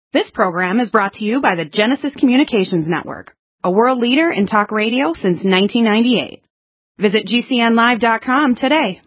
This program is brought to you by the Genesis Communications Network, a world leader in talk radio since 1998. Visit GCNlive.com today.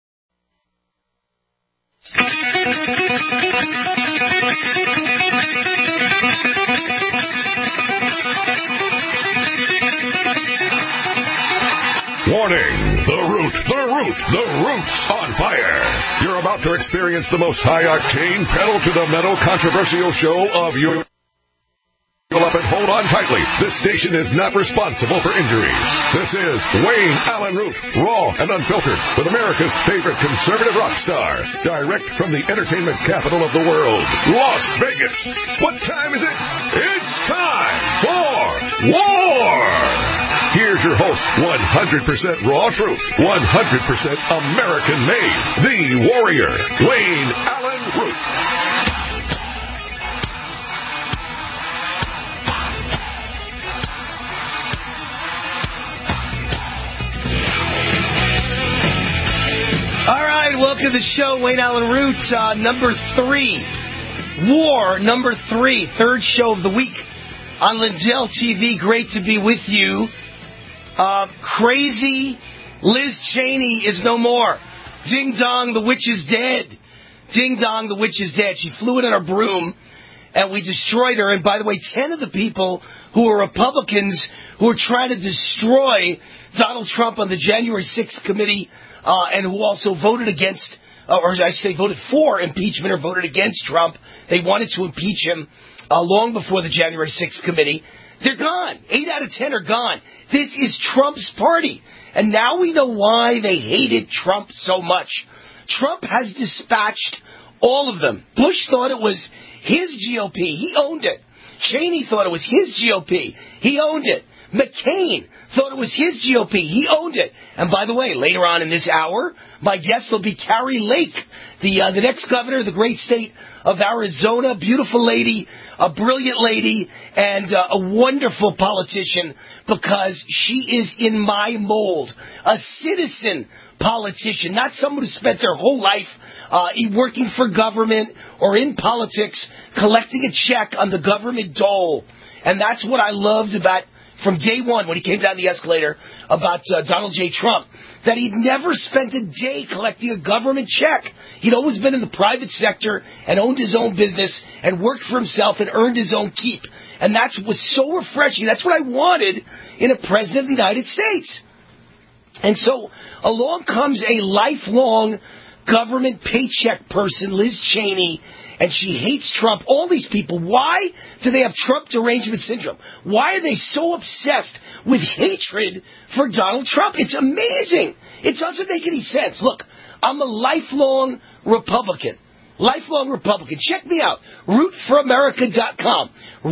Warning! The root's on fire! You're about to experience the most high-octane, pedal-to-the-metal controversial show of your... Up and hold on tightly. This station is not responsible for injuries. This is Wayne Allen Root, raw and unfiltered, with America's favorite conservative rock star, direct from the entertainment capital of the world, Las Vegas. What time is it? It's time for war! Here's your host, 100% raw truth, 100% American made, the warrior, Wayne Allen Root. Welcome to the show, Wayne Allen Root, number 3. War, number 3, third show of the week on Lindell TV. Great to be with you. Crazy Liz Cheney is no more. Ding dong, the witch is dead. Ding dong, the witch is dead. She flew in on her broom, and we destroyed her. And by the way, 10 of the people who are Republicans who are trying to destroy Donald Trump on the January 6th committee, and who also voted against, or I should say voted for impeachment or voted against Trump. They wanted to impeach him long before the January 6th committee. They're gone. 8 out of 10 are gone. This is Trump's party. And now we know why they hated Trump so much. Trump has dispatched all of them. Bush thought it was his GOP. He owned it. Cheney thought it was his GOP. He owned it. McCain thought it was his GOP. He owned it. And by the way, later on in this hour, my guest will be Kari Lake, the next governor of the great state of Arizona. Beautiful lady, a brilliant lady, and a wonderful politician because she is in my mold. A citizen politician, not someone who spent their whole life working for government or in politics, collecting a check on the government dole. And that's what I loved about from day one, when he came down the escalator, about Donald J. Trump, that he'd never spent a day collecting a government check. He'd always been in the private sector and owned his own business and worked for himself and earned his own keep. And that was so refreshing. That's what I wanted in a president of the United States. And so along comes a lifelong government paycheck person, Liz Cheney, and she hates Trump. All these people, why do they have Trump derangement syndrome? Why are they so obsessed with hatred for Donald Trump? It's amazing. It doesn't make any sense. Look, I'm a lifelong Republican. Lifelong Republican. Check me out. RootForAmerica.com.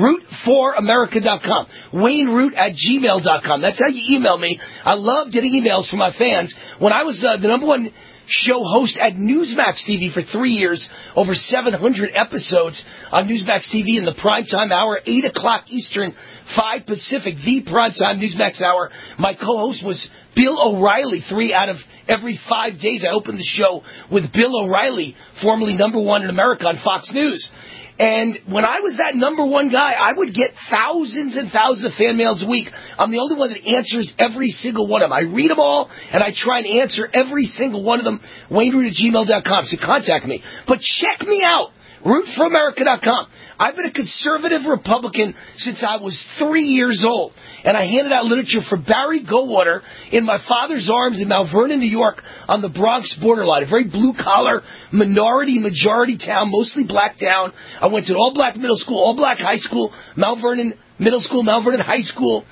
RootForAmerica.com. WayneRoot@gmail.com. That's how you email me. I love getting emails from my fans. When I was the number one show host at Newsmax TV for 3 years, over 700 episodes on Newsmax TV in the primetime hour, 8 o'clock Eastern, 5 Pacific, the primetime Newsmax hour. My co-host was Bill O'Reilly. 3 out of every 5 days I opened the show with Bill O'Reilly, formerly number 1 in America on Fox News. And when I was that number 1 guy, I would get thousands and thousands of fan mails a week. I'm the only one that answers every single one of them. I read them all, and I try and answer every single one of them. WayneRoot@gmail.com, so contact me. But check me out, RootForAmerica.com. I've been a conservative Republican since I was 3 years old. And I handed out literature for Barry Goldwater in my father's arms in Mount Vernon, New York, on the Bronx borderline, a very blue-collar, minority-majority town, mostly black town. I went to an all-black middle school, all-black high school, Mount Vernon Middle School, Mount Vernon High School.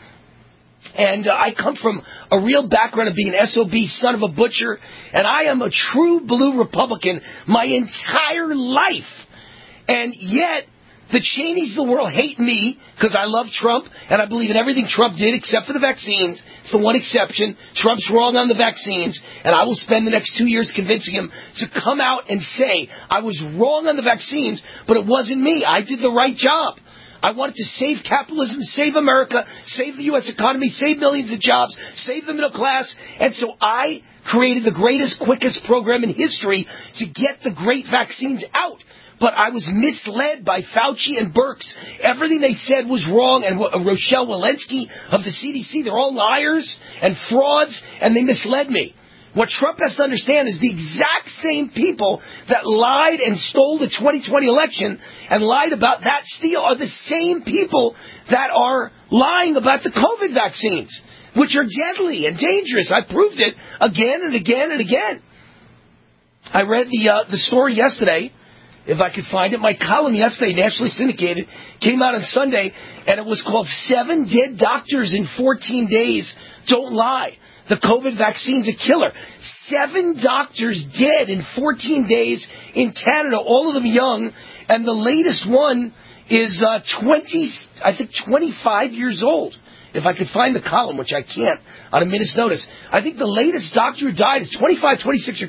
And I come from a real background of being an SOB, son of a butcher. And I am a true blue Republican my entire life. And yet, the Cheneys of the world hate me because I love Trump and I believe in everything Trump did except for the vaccines. It's the one exception. Trump's wrong on the vaccines, and I will spend the next 2 years convincing him to come out and say, I was wrong on the vaccines, but it wasn't me. I did the right job. I wanted to save capitalism, save America, save the U.S. economy, save millions of jobs, save the middle class. And so I created the greatest, quickest program in history to get the great vaccines out. but I was misled by Fauci and Birx. Everything they said was wrong, and Rochelle Walensky of the CDC, they're all liars and frauds, and they misled me. What Trump has to understand is the exact same people that lied and stole the 2020 election and lied about that steal are the same people that are lying about the COVID vaccines, which are deadly and dangerous. I proved it again and again and again. I read the story yesterday, if I could find it. My column yesterday, nationally syndicated, came out on Sunday, and it was called 7 Dead Doctors in 14 Days Don't Lie. The COVID vaccine's a killer. 7 doctors dead in 14 days in Canada, all of them young, and the latest one is 25 years old. If I could find the column, which I can't on a minute's notice. I think the latest doctor who died is 25, 26, or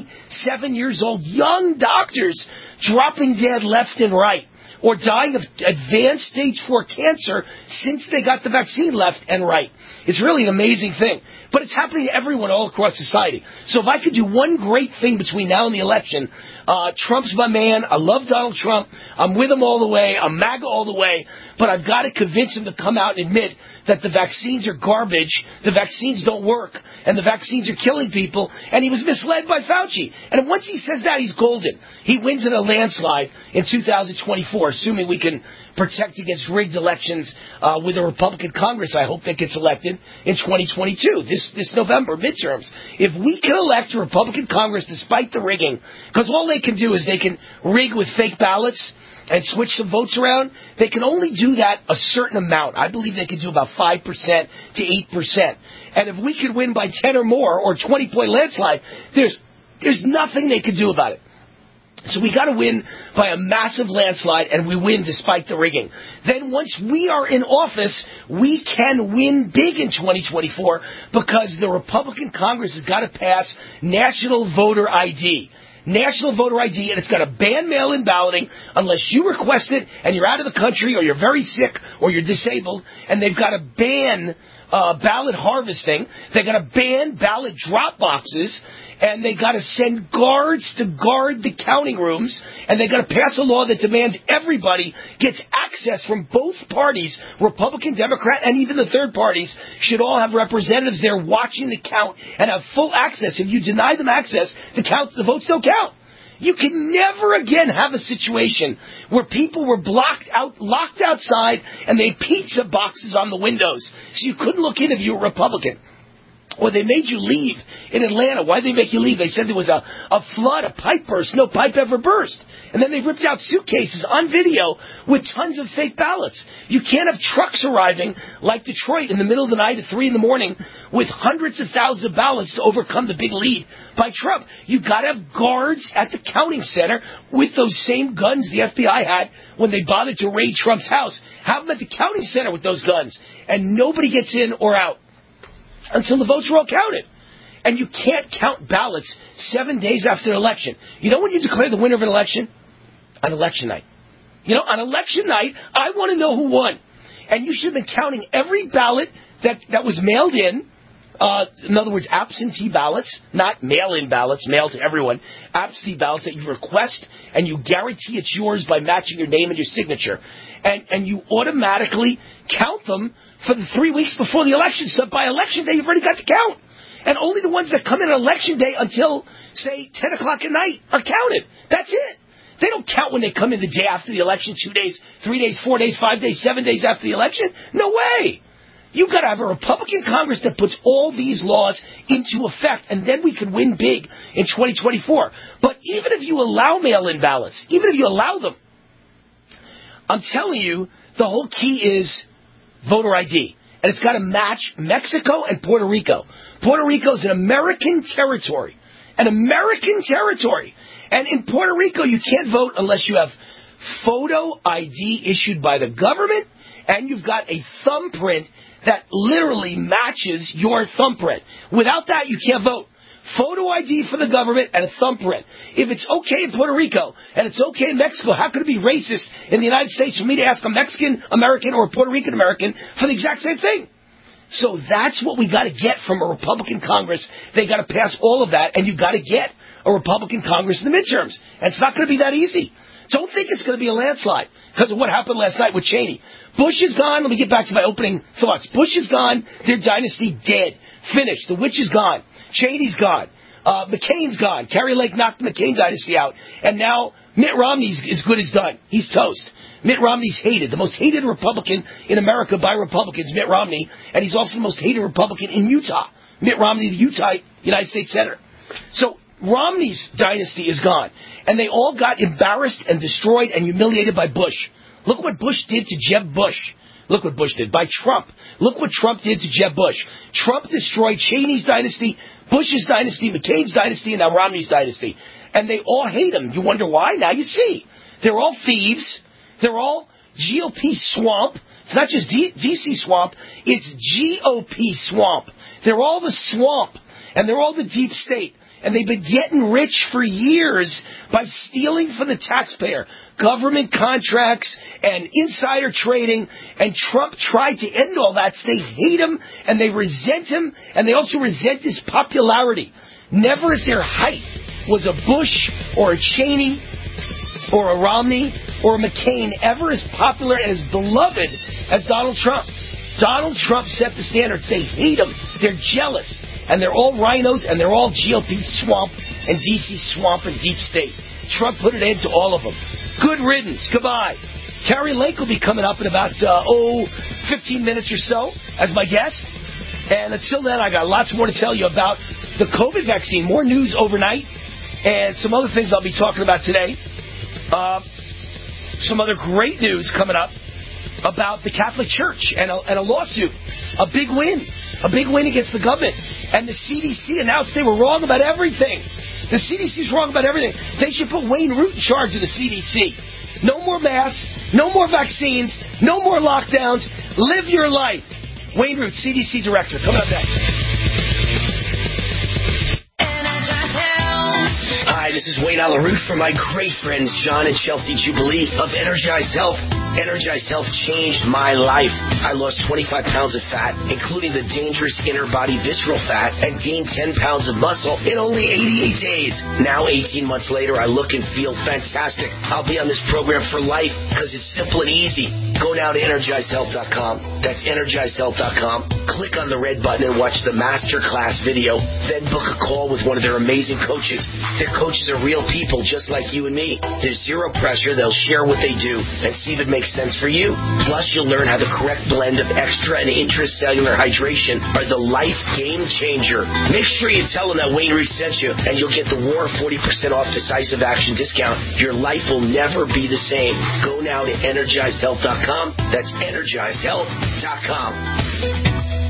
27 years old. Young doctors dropping dead left and right, or dying of advanced stage 4 cancer since they got the vaccine left and right. It's really an amazing thing. But it's happening to everyone all across society. So if I could do one great thing between now and the election, Trump's my man. I love Donald Trump. I'm with him all the way. I'm MAGA all the way. But I've got to convince him to come out and admit that the vaccines are garbage, the vaccines don't work, and the vaccines are killing people, and he was misled by Fauci. And once he says that, he's golden. He wins in a landslide in 2024, assuming we can protect against rigged elections with a Republican Congress, I hope, that gets elected in 2022, this November, midterms. If we can elect a Republican Congress despite the rigging, because all they can do is they can rig with fake ballots and switch some votes around, they can only do that a certain amount. I believe they can do about 5% to 8%. And if we could win by 10 or more, or 20-point landslide, there's nothing they could do about it. So we got to win by a massive landslide, and we win despite the rigging. Then once we are in office, we can win big in 2024 because the Republican Congress has got to pass national voter ID. National voter ID, and it's got to ban mail-in balloting unless you request it and you're out of the country or you're very sick or you're disabled, and they've got to ban ballot harvesting. They've got to ban ballot drop boxes, and they got to send guards to guard the counting rooms, and they got to pass a law that demands everybody gets access from both parties, Republican, Democrat, and even the third parties should all have representatives there watching the count and have full access. If you deny them access, the votes don't count. You can never again have a situation where people were locked outside, and they had pizza boxes on the windows, so you couldn't look in if you were Republican. Or they made you leave in Atlanta. Why did they make you leave? They said there was a flood, a pipe burst. No pipe ever burst. And then they ripped out suitcases on video with tons of fake ballots. You can't have trucks arriving like Detroit in the middle of the night at 3 in the morning with hundreds of thousands of ballots to overcome the big lead by Trump. You got to have guards at the counting center with those same guns the FBI had when they bothered to raid Trump's house. Have them at the counting center with those guns. And nobody gets in or out until the votes are all counted. And you can't count ballots 7 days after an election. You know when you declare the winner of an election? On election night. You know, on election night, I want to know who won. And you should have been counting every ballot that was mailed in. In other words, absentee ballots, not mail-in ballots, mailed to everyone. Absentee ballots that you request, and you guarantee it's yours by matching your name and your signature. And you automatically count them for the 3 weeks before the election. So by election day, you've already got to count. And only the ones that come in on election day until, say, 10 o'clock at night are counted. That's it. They don't count when they come in the day after the election, 2 days, 3 days, 4 days, 5 days, 7 days after the election. No way. You've got to have a Republican Congress that puts all these laws into effect, and then we can win big in 2024. But even if you allow mail-in ballots, even if you allow them, I'm telling you, the whole key is voter ID. And it's got to match Mexico and Puerto Rico. Puerto Rico is an American territory. An American territory. And in Puerto Rico, you can't vote unless you have photo ID issued by the government, and you've got a thumbprint that literally matches your thumbprint. Without that, you can't vote. Photo ID for the government and a thumbprint. If it's okay in Puerto Rico and it's okay in Mexico, how could it be racist in the United States for me to ask a Mexican American or a Puerto Rican American for the exact same thing? So that's what we got to get from a Republican Congress. They got to pass all of that, and you got to get a Republican Congress in the midterms. And it's not going to be that easy. Don't think it's going to be a landslide because of what happened last night with Cheney. Bush is gone. Let me get back to my opening thoughts. Bush is gone. Their dynasty dead. Finished. The witch is gone. Cheney's gone. McCain's gone. Kerry Lake knocked the McCain dynasty out. And now Mitt Romney's as good as done. He's toast. Mitt Romney's hated. The most hated Republican in America by Republicans, Mitt Romney. And he's also the most hated Republican in Utah. Mitt Romney, the Utah United States Senator. So Romney's dynasty is gone. And they all got embarrassed and destroyed and humiliated by Bush. Look what Bush did to Jeb Bush. Look what Bush did. By Trump. Look what Trump did to Jeb Bush. Trump destroyed Cheney's dynasty, Bush's dynasty, McCain's dynasty, and now Romney's dynasty. And they all hate him. You wonder why? Now you see. They're all thieves. They're all GOP swamp. It's not just DC swamp. It's GOP swamp. They're all the swamp. And they're all the deep state. And they've been getting rich for years by stealing from the taxpayer. Government contracts and insider trading. And Trump tried to end all that. So they hate him and they resent him. And they also resent his popularity. Never at their height was a Bush or a Cheney or a Romney or a McCain ever as popular and as beloved as Donald Trump. Donald Trump set the standards. They hate him. They're jealous. And they're all rhinos, and they're all GOP swamp and DC swamp and deep state. Trump put an end to all of them. Good riddance. Goodbye. Kerry Lake will be coming up in about, 15 minutes or so as my guest. And until then, I got lots more to tell you about the COVID vaccine. More news overnight. And some other things I'll be talking about today. Some other great news coming up about the Catholic Church and a lawsuit. A big win. A big win against the government. And the CDC announced they were wrong about everything. The CDC's wrong about everything. They should put Wayne Root in charge of the CDC. No more masks. No more vaccines. No more lockdowns. Live your life. Wayne Root, CDC director. Coming up next. Hi, this is Wayne Alaroot from my great friends John and Chelsea Jubilee of Energized Health. Energized Health changed my life. I lost 25 pounds of fat, including the dangerous inner body visceral fat, and gained 10 pounds of muscle in only 88 days. Now, 18 months later, I look and feel fantastic. I'll be on this program for life because it's simple and easy. Go now to EnergizedHealth.com. That's EnergizedHealth.com. Click on the red button and watch the masterclass video. Then book a call with one of their amazing coaches. Their coaches are real people just like you and me. There's zero pressure. They'll share what they do and see if it makes sense for you. Plus, you'll learn how the correct blend of extra and intracellular hydration are the life game changer. Make sure you tell them that Wayne Root sent you, and you'll get the WAR 40% off decisive action discount. Your life will never be the same. Go now to EnergizedHealth.com. That's EnergizedHealth.com.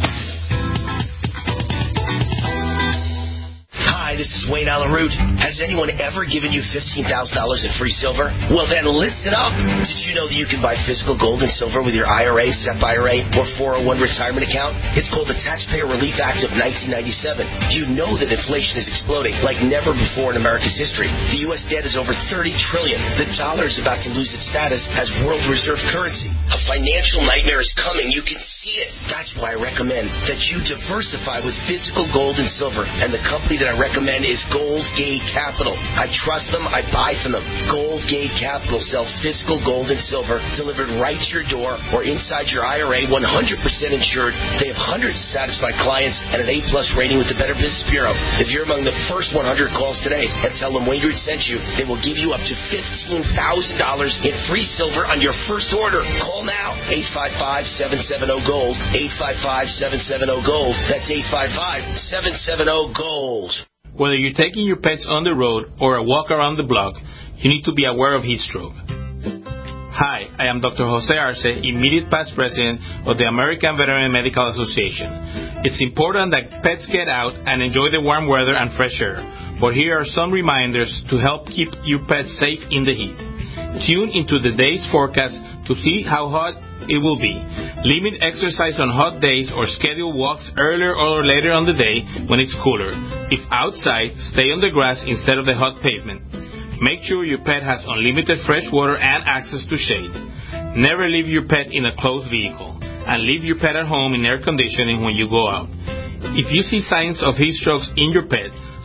Hi, this is Wayne Alaroot. Has anyone ever given you $15,000 in free silver? Well, then listen up. Did you know that you can buy physical gold and silver with your IRA, SEP IRA, or 401 retirement account? It's called the Taxpayer Relief Act of 1997. You know that inflation is exploding like never before in America's history. The U.S. debt is over $30 trillion. The dollar is about to lose its status as world reserve currency. A financial nightmare is coming. You can see it. That's why I recommend that you diversify with physical gold and silver. And the company that I recommend is Gold Gate Capital. I trust them. I buy from them. Gold Gate Capital sells physical gold and silver delivered right to your door or inside your IRA, 100% insured. They have hundreds of satisfied clients and an A-plus rating with the Better Business Bureau. If you're among the first 100 calls today and tell them Wayne Root sent you, they will give you up to $15,000 in free silver on your first order. Call now. 855-770-GOLD. 855-770-GOLD. That's 855-770-GOLD. Whether you're taking your pets on the road or a walk around the block, you need to be aware of heat stroke. Hi, I am Dr. Jose Arce, immediate past president of the American Veterinary Medical Association. It's important that pets get out and enjoy the warm weather and fresh air, but here are some reminders to help keep your pets safe in the heat. Tune into the day's forecast to see how hot it will be. Limit exercise on hot days or schedule walks earlier or later on the day when it's cooler. If outside, stay on the grass instead of the hot pavement. Make sure your pet has unlimited fresh water and access to shade. Never leave your pet in a closed vehicle, and leave your pet at home in air conditioning when you go out. If you see signs of heat strokes in your pet,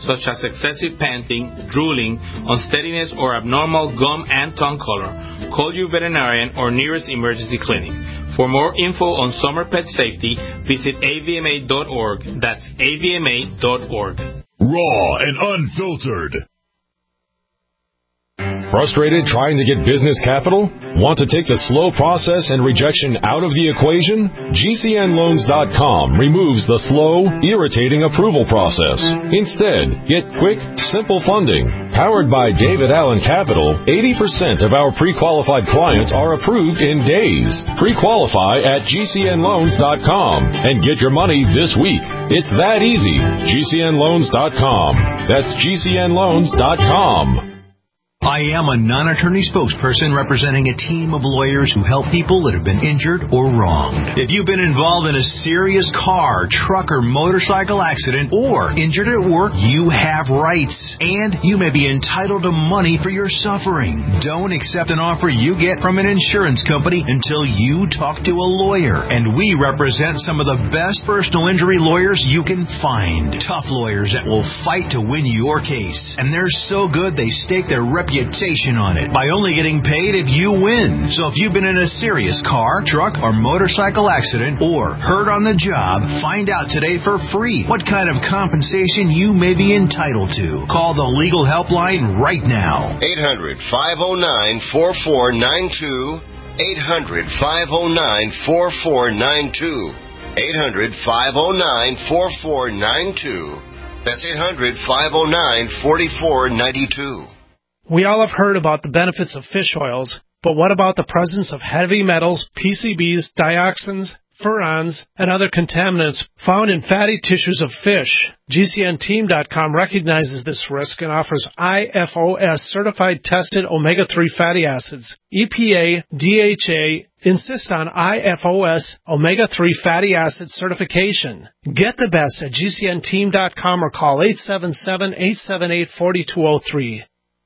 such as excessive panting, drooling, unsteadiness, or abnormal gum and tongue color, call your veterinarian or nearest emergency clinic. For more info on summer pet safety, visit avma.org. That's avma.org. Raw and unfiltered. Frustrated trying to get business capital? Want to take the slow process and rejection out of the equation? GCNLoans.com removes the slow, irritating approval process. Instead, get quick, simple funding. Powered by David Allen Capital, 80% of our pre-qualified clients are approved in days. Pre-qualify at GCNLoans.com and get your money this week. It's that easy. GCNLoans.com. That's GCNLoans.com. I am a non-attorney spokesperson representing a team of lawyers who help people that have been injured or wronged. If you've been involved in a serious car, truck, or motorcycle accident or injured at work, you have rights, and you may be entitled to money for your suffering. Don't accept an offer you get from an insurance company until you talk to a lawyer, and we represent some of the best personal injury lawyers you can find. Tough lawyers that will fight to win your case, and they're so good they stake their reputation on it by only getting paid if you win. So if you've been in a serious car, truck, or motorcycle accident or hurt on the job, find out today for free what kind of compensation you may be entitled to. Call the legal helpline right now. 800-509-4492. 800-509-4492. 800-509-4492. That's 800-509-4492. We all have heard about the benefits of fish oils, but what about the presence of heavy metals, PCBs, dioxins, furans, and other contaminants found in fatty tissues of fish? GCNteam.com recognizes this risk and offers IFOS certified tested omega-3 fatty acids. EPA, DHA insist on IFOS omega-3 fatty acid certification. Get the best at GCNteam.com or call 877-878-4203.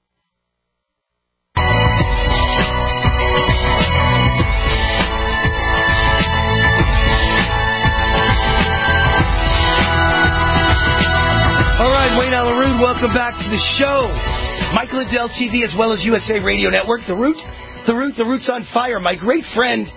Welcome back to the show. Michael Liddell TV as well as USA Radio Network. The Root's on fire. My great friend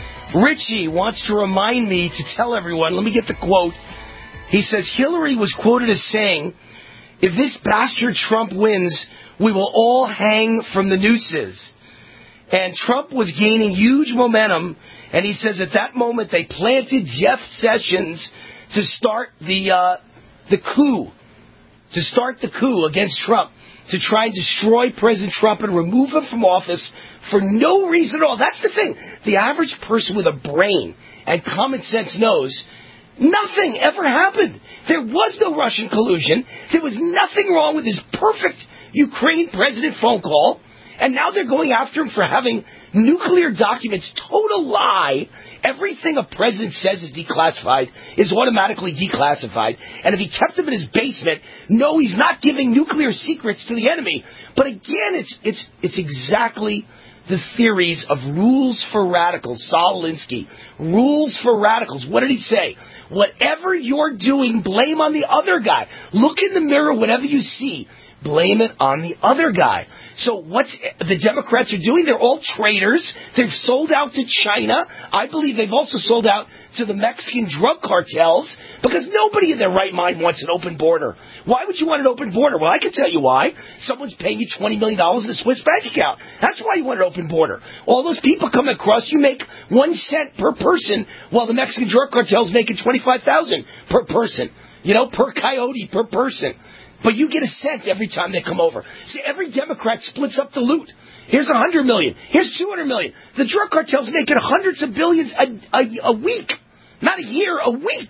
Richie wants to remind me to tell everyone, let me get the quote. He says, Hillary was quoted as saying, if this bastard Trump wins, we will all hang from the nooses. And Trump was gaining huge momentum, and he says at that moment they planted Jeff Sessions to start the coup. To start the coup against Trump, to try and destroy President Trump and remove him from office for no reason at all. That's the thing. The average person with a brain and common sense knows nothing ever happened. There was no Russian collusion. There was nothing wrong with his perfect Ukraine president phone call. And now they're going after him for having nuclear documents. Total lie. Everything a president says is declassified is automatically declassified. And if he kept them in his basement, no, he's not giving nuclear secrets to the enemy. But again, it's exactly the theories of rules for radicals. Saul Alinsky, rules for radicals. What did he say? Whatever you're doing, blame on the other guy. Look in the mirror, whatever you see, blame it on the other guy. So what the Democrats are doing, they're all traitors. They've sold out to China. I believe they've also sold out to the Mexican drug cartels because nobody in their right mind wants an open border. Why would you want an open border? Well, I can tell you why. Someone's paying you $20 million in a Swiss bank account. That's why you want an open border. All those people coming across, you make 1 cent per person while the Mexican drug cartel's making $25,000 per person. Per coyote, per person. But you get a cent every time they come over. See, every Democrat splits up the loot. Here's $100 million. Here's $200 million. The drug cartel's making hundreds of billions a week. Not a year, a week.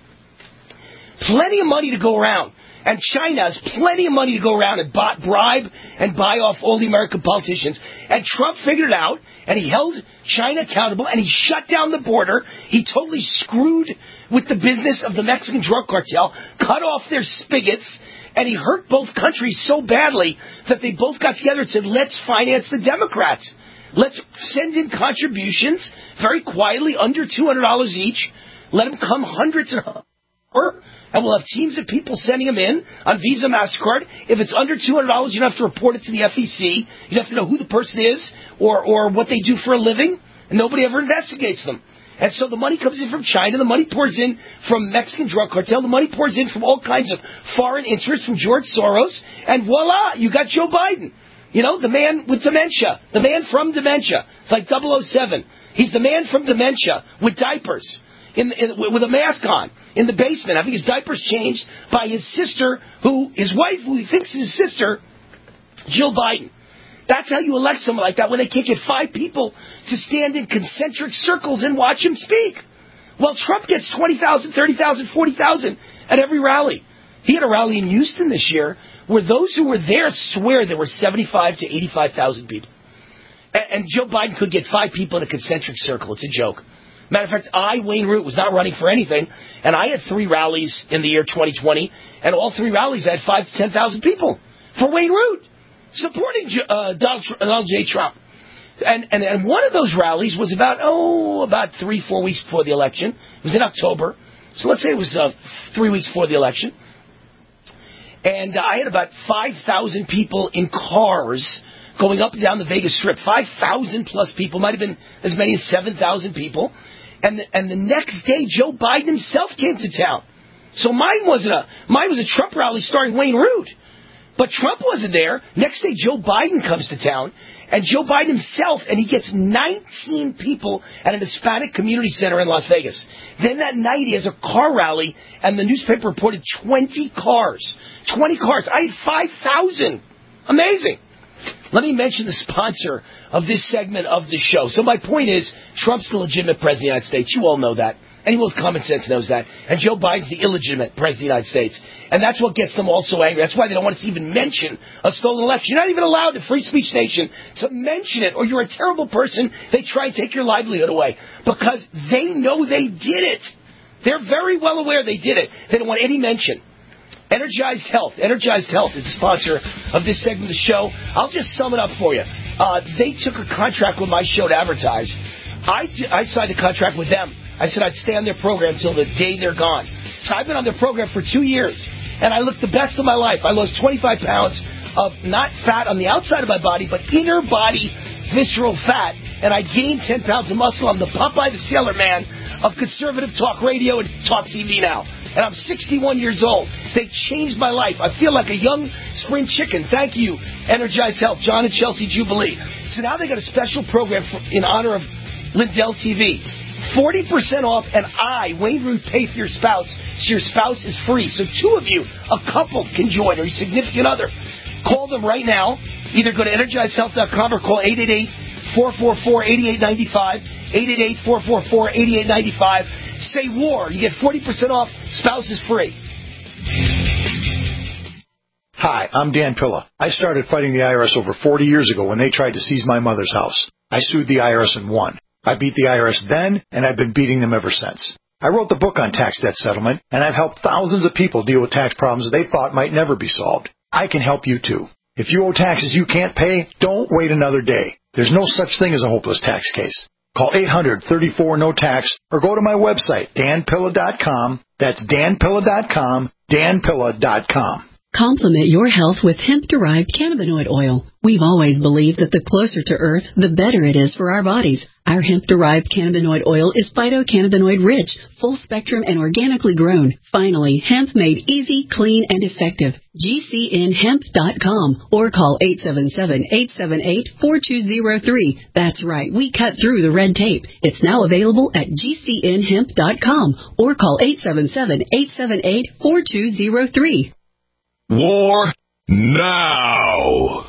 Plenty of money to go around. And China has plenty of money to go around and bribe and buy off all the American politicians. And Trump figured it out, and he held China accountable, and he shut down the border. He totally screwed with the business of the Mexican drug cartel, cut off their spigots, and he hurt both countries so badly that they both got together and said, let's finance the Democrats. Let's send in contributions very quietly, under $200 each. Let them come hundreds And we'll have teams of people sending them in on Visa, MasterCard. If it's under $200, you don't have to report it to the FEC. You don't have to know who the person is or what they do for a living. And nobody ever investigates them. And so the money comes in from China. The money pours in from Mexican drug cartel. The money pours in from all kinds of foreign interests from George Soros. And voila, you got Joe Biden. You know, the man with dementia. The man from dementia. It's like 007. He's the man from dementia with diapers. With a mask on in the basement, having his diapers changed by his sister, his wife, who he thinks is his sister, Jill Biden. That's how you elect someone like that when they can't get 5 people to stand in concentric circles and watch him speak. Well, Trump gets 20,000, 30,000, 40,000 at every rally. He had a rally in Houston this year where those who were there swear there were 75 to 85,000 people. And Joe Biden could get 5 people in a concentric circle. It's a joke. Matter of fact, Wayne Root, was not running for anything, and I had 3 rallies in the year 2020, and all 3 rallies had 5,000 to 10,000 people for Wayne Root supporting Donald J. Trump. And one of those rallies was about 3-4 weeks before the election. It was in October, so let's say it was 3 weeks before the election. And I had about 5,000 people in cars going up and down the Vegas Strip. 5,000 plus people, might have been as many as 7,000 people. And the next day, Joe Biden himself came to town. So mine was a Trump rally starring Wayne Root. But Trump wasn't there. Next day, Joe Biden comes to town. And Joe Biden himself, and he gets 19 people at an Hispanic community center in Las Vegas. Then that night, he has a car rally, and the newspaper reported 20 cars. 20 cars. I had 5,000. Amazing. Let me mention the sponsor of this segment of the show. So my point is, Trump's the legitimate president of the United States. You all know that. Anyone with common sense knows that. And Joe Biden's the illegitimate president of the United States. And that's what gets them all so angry. That's why they don't want us to even mention a stolen election. You're not even allowed in Free Speech Nation to mention it, or you're a terrible person. They try and take your livelihood away because they know they did it. They're very well aware they did it. They don't want any mention. Energized Health. Energized Health is the sponsor of this segment of the show. I'll just sum it up for you. They took a contract with my show to advertise. I signed a contract with them. I said I'd stay on their program until the day they're gone. So I've been on their program for 2 years, and I look the best of my life. I lost 25 pounds of not fat on the outside of my body, but inner body visceral fat, and I gained 10 pounds of muscle. I'm the Popeye the Sailor Man of conservative talk radio and talk TV now. And I'm 61 years old. They changed my life. I feel like a young spring chicken. Thank you, Energized Health, John and Chelsea Jubilee. So now they got a special program in honor of Lindell TV. 40% off, and Wayne Root, pay for your spouse, so your spouse is free. So 2 of you, a couple, can join, or your significant other. Call them right now. Either go to EnergizedHealth.com or call 888-444-8895, 888-444-8895. Say war. You get 40% off. Spouse is free. Hi, I'm Dan Pilla. I started fighting the IRS over 40 years ago when they tried to seize my mother's house. I sued the IRS and won. I beat the IRS then, and I've been beating them ever since. I wrote the book on tax debt settlement, and I've helped thousands of people deal with tax problems they thought might never be solved. I can help you too. If you owe taxes you can't pay, don't wait another day. There's no such thing as a hopeless tax case. Call 800-34-NO-TAX or go to my website, danpilla.com. That's danpilla.com, danpilla.com. Complement your health with hemp-derived cannabinoid oil. We've always believed that the closer to Earth, the better it is for our bodies. Our hemp-derived cannabinoid oil is phytocannabinoid-rich, full-spectrum, and organically grown. Finally, hemp made easy, clean, and effective. GCNhemp.com or call 877-878-4203. That's right, we cut through the red tape. It's now available at GCNhemp.com or call 877-878-4203. War now.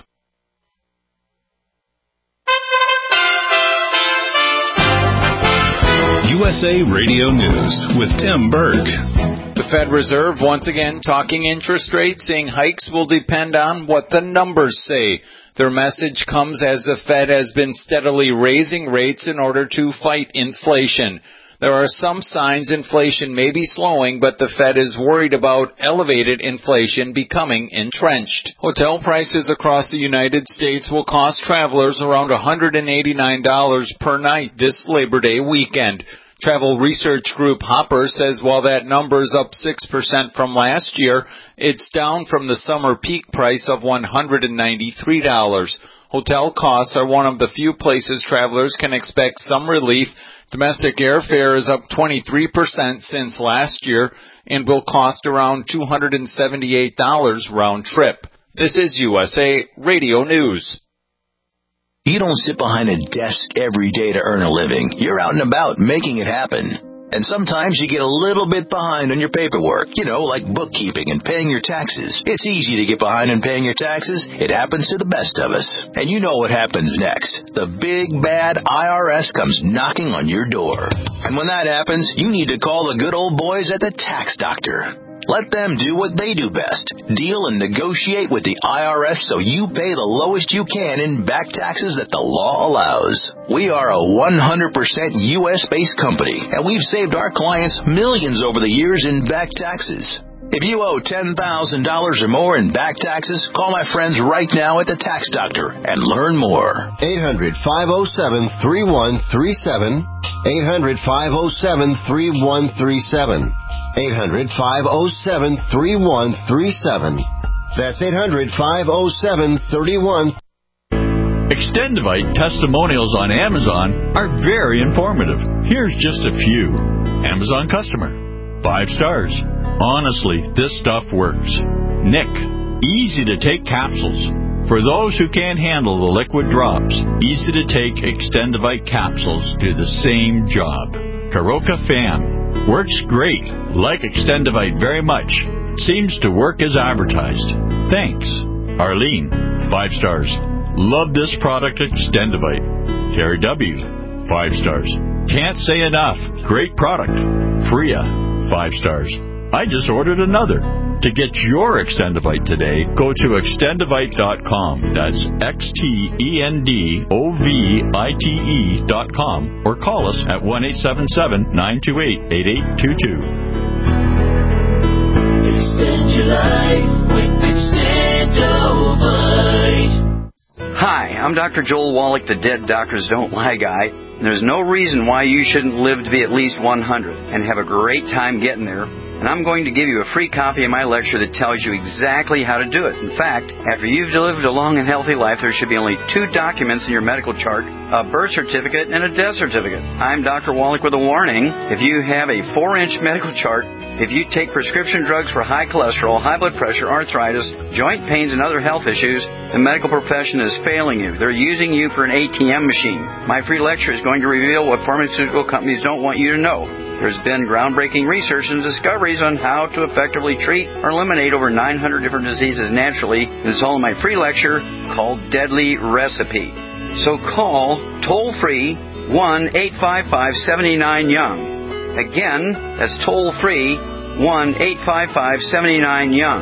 USA Radio News with Tim Berg. The Fed Reserve once again talking interest rates, saying hikes will depend on what the numbers say. Their message comes as the Fed has been steadily raising rates in order to fight inflation. There are some signs inflation may be slowing, but the Fed is worried about elevated inflation becoming entrenched. Hotel prices across the United States will cost travelers around $189 per night this Labor Day weekend. Travel research group Hopper says while that number is up 6% from last year, it's down from the summer peak price of $193. Hotel costs are one of the few places travelers can expect some relief. Domestic airfare is up 23% since last year and will cost around $278 round trip. This is USA Radio News. You don't sit behind a desk every day to earn a living. You're out and about making it happen. And sometimes you get a little bit behind on your paperwork, like bookkeeping and paying your taxes. It's easy to get behind on paying your taxes. It happens to the best of us. And you know what happens next. The big, bad IRS comes knocking on your door. And when that happens, you need to call the good old boys at the Tax Doctor. Let them do what they do best. Deal and negotiate with the IRS so you pay the lowest you can in back taxes that the law allows. We are a 100% U.S.-based company, and we've saved our clients millions over the years in back taxes. If you owe $10,000 or more in back taxes, call my friends right now at the Tax Doctor and learn more. 800-507-3137. 800-507-3137. 800-507-3137. That's 800-507-3137. Extendivite testimonials on Amazon are very informative. Here's just a few. Amazon customer. 5 stars. Honestly, this stuff works. Nick. Easy to take capsules. For those who can't handle the liquid drops, easy to take Extendivite capsules do the same job. Karoka Fan. Works great. Like Extendivite very much. Seems to work as advertised. Thanks. Arlene. 5 stars. Love this product, Extendivite. Terry W. 5 stars. Can't say enough. Great product. Freya. 5 stars. I just ordered another. To get your Extendivite today, go to Extendivite.com. That's XTENDOVITE.com or call us at 1-877-928-8822. Extend your life with Extendovite. Hi, I'm Dr. Joel Wallach, the Dead Doctors Don't Lie guy. There's no reason why you shouldn't live to be at least 100 and have a great time getting there. And I'm going to give you a free copy of my lecture that tells you exactly how to do it. In fact, after you've lived a long and healthy life, there should be only 2 documents in your medical chart, a birth certificate and a death certificate. I'm Dr. Wallach with a warning. If you have a 4-inch medical chart, if you take prescription drugs for high cholesterol, high blood pressure, arthritis, joint pains, and other health issues, the medical profession is failing you. They're using you for an ATM machine. My free lecture is going to reveal what pharmaceutical companies don't want you to know. There's been groundbreaking research and discoveries on how to effectively treat or eliminate over 900 different diseases naturally. And it's all in my free lecture called Deadly Recipe. So call toll-free 1-855-79-YOUNG. Again, that's toll-free 1-855-79-YOUNG.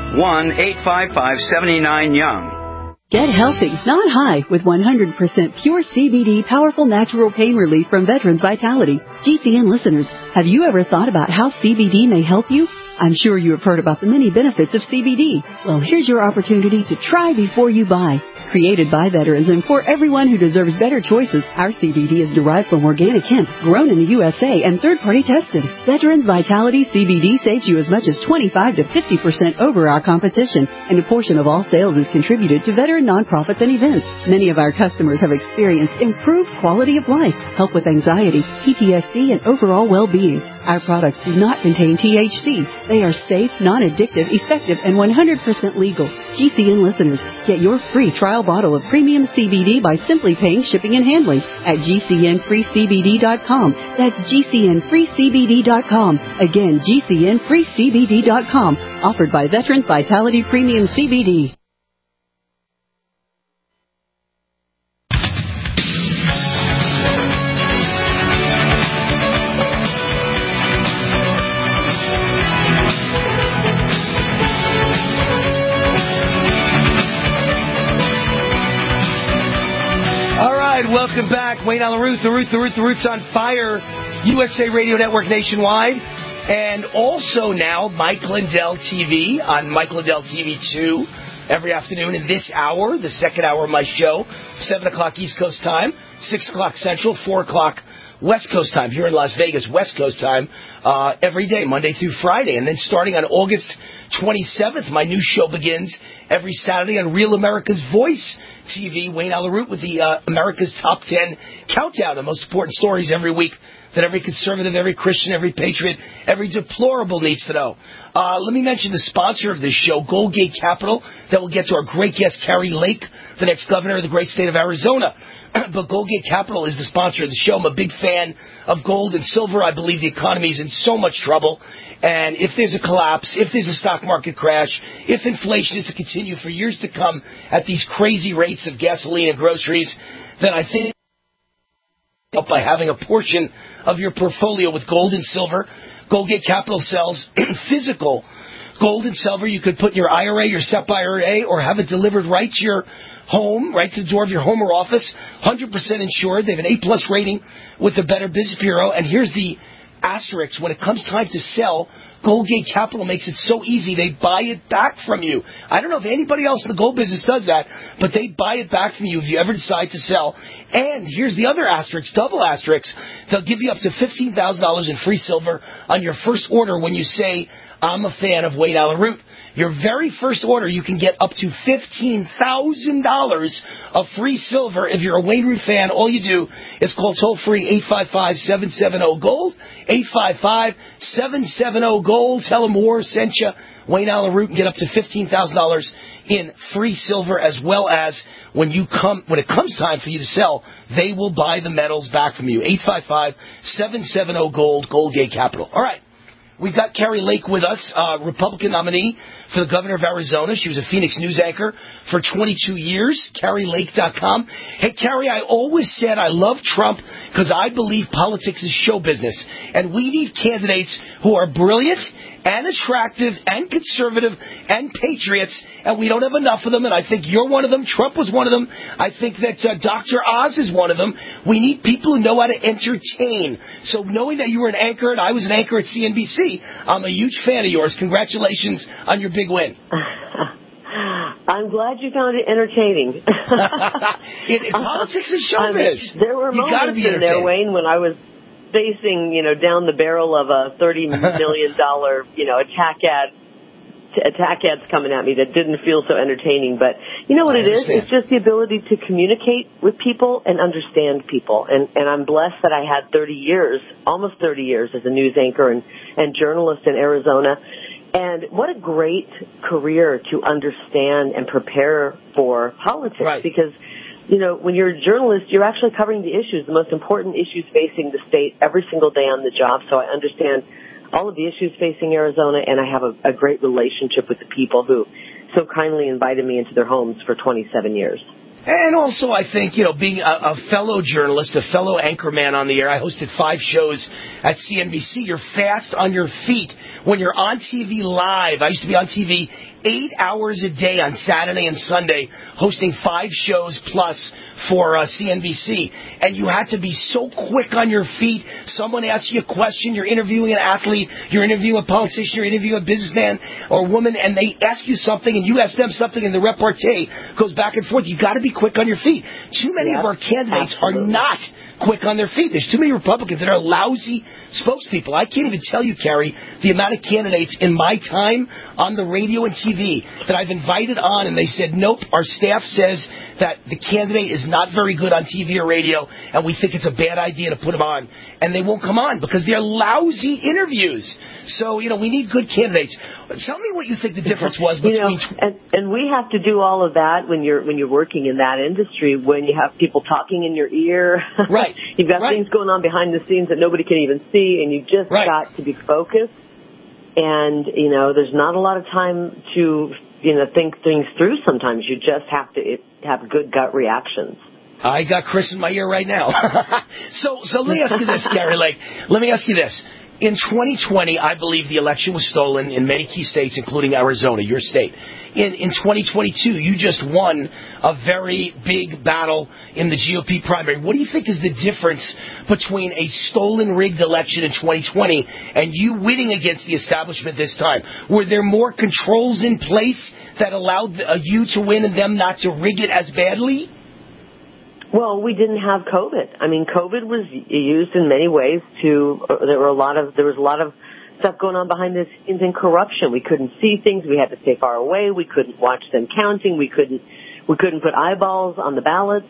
1-855-79-YOUNG. Get healthy, not high, with 100% pure CBD powerful natural pain relief from Veterans Vitality. GCN listeners, have you ever thought about how CBD may help you? I'm sure you have heard about the many benefits of CBD. Well, here's your opportunity to try before you buy. Created by veterans and for everyone who deserves better choices, our CBD is derived from organic hemp, grown in the USA, and third-party tested. Veterans Vitality CBD saves you as much as 25 to 50% over our competition, and a portion of all sales is contributed to veteran nonprofits and events. Many of our customers have experienced improved quality of life, help with anxiety, PTSD, and overall well-being. Our products do not contain THC. They are safe, non-addictive, effective, and 100% legal. GCN listeners, get your free trial bottle of premium CBD by simply paying shipping and handling at GCNFreeCBD.com. That's GCNFreeCBD.com. Again, GCNFreeCBD.com. Offered by Veterans Vitality Premium CBD. Welcome back. Wayne on the Root. The Root's on fire. USA Radio Network nationwide. And also now, Mike Lindell TV on Mike Lindell TV 2 every afternoon in this hour, the second hour of my show, 7 o'clock East Coast time, 6 o'clock Central, 4 o'clock West Coast time, here in Las Vegas, West Coast time, every day, Monday through Friday. And then starting on August 27th, my new show begins every Saturday on Real America's Voice TV, Wayne Alaroot with the America's Top 10 Countdown, the most important stories every week that every conservative, every Christian, every patriot, every deplorable needs to know. Let me mention the sponsor of this show, Goldgate Capital. Then we'll get to our great guest, Kari Lake, the next governor of the great state of Arizona. But Goldgate Capital is the sponsor of the show. I'm a big fan of gold and silver. I believe the economy is in so much trouble. And if there's a collapse, if there's a stock market crash, if inflation is to continue for years to come at these crazy rates of gasoline and groceries, then I think by having a portion of your portfolio with gold and silver. Goldgate Capital sells physical gold and silver. You could put in your IRA, your SEP IRA, or have it delivered right to your home, right to the door of your home or office, 100% insured. They have an A-plus rating with the Better Business Bureau. And here's the asterisk. When it comes time to sell, Goldgate Capital makes it so easy. They buy it back from you. I don't know if anybody else in the gold business does that, but they buy it back from you if you ever decide to sell. And here's the other asterisk, double asterisk. They'll give you up to $15,000 in free silver on your first order when you say, I'm a fan of Wayne Alaroot. Your very first order, you can get up to $15,000 of free silver. If you're a Wayne Root fan, all you do is call toll-free 855-770-GOLD, 855-770-GOLD. Tell them War sent you, Wayne Alaroot, and get up to $15,000 in free silver, as well as when it comes time for you to sell, they will buy the metals back from you. 855-770-GOLD, Goldgate Capital. All right. We've got Kari Lake with us, Republican nominee for the governor of Arizona. She was a Phoenix News anchor for 22 years. KariLake.com. Hey, Kari, I always said I love Trump because I believe politics is show business. And we need candidates who are brilliant and attractive and conservative and patriots, and we don't have enough of them, and I think you're one of them. Trump was one of them. I think that Dr. Oz is one of them. We need people who know how to entertain. So knowing that you were an anchor and I was an anchor at CNBC, I'm a huge fan of yours. Congratulations on your big win. I'm glad you found it entertaining. Politics is showbiz. There were moments in there, Wayne, when I was facing, down the barrel of a $30 million, attack ads coming at me that didn't feel so entertaining. But you know what it is? It's just the ability to communicate with people and understand people. And I'm blessed that I had almost 30 years as a news anchor and journalist in Arizona. And what a great career to understand and prepare for politics. Right. Because when you're a journalist, you're actually covering the issues, the most important issues facing the state every single day on the job. So I understand all of the issues facing Arizona, and I have a great relationship with the people who so kindly invited me into their homes for 27 years. And also, I think, being a fellow journalist, a fellow anchorman on the air, I hosted 5 shows at CNBC. You're fast on your feet. When you're on TV live, I used to be on TV 8 hours a day on Saturday and Sunday, hosting 5 shows plus for CNBC. And you had to be so quick on your feet. Someone asks you a question, you're interviewing an athlete, you're interviewing a politician, you're interviewing a businessman or a woman, and they ask you something and you ask them something and the repartee goes back and forth. You got to be quick on your feet. Too many of our candidates are not quick on their feet. There's too many Republicans that are lousy spokespeople. I can't even tell you, Kari, the amount of candidates in my time on the radio and TV that I've invited on, and they said, nope, our staff says that the candidate is not very good on TV or radio, and we think it's a bad idea to put him on. And they won't come on because they're lousy interviews. So, we need good candidates. Tell me what you think the difference was between... And we have to do all of that when you're working in that industry, when you have people talking in your ear. Right. You've got things going on behind the scenes that nobody can even see, and you just got to be focused. And, there's not a lot of time to, think things through sometimes. You just have to have good gut reactions. I got Chris in my ear right now. So let me ask you this, Kari Lake. Let me ask you this. In 2020, I believe the election was stolen in many key states, including Arizona, your state. In 2022, you just won a very big battle in the GOP primary. What do you think is the difference between a stolen, rigged election in 2020 and you winning against the establishment this time? Were there more controls in place that allowed you to win and them not to rig it as badly? Well, we didn't have COVID. I mean, COVID was used in many ways there was a lot of stuff going on behind the scenes in corruption. We couldn't see things. We had to stay far away. We couldn't watch them counting. We couldn't put eyeballs on the ballots.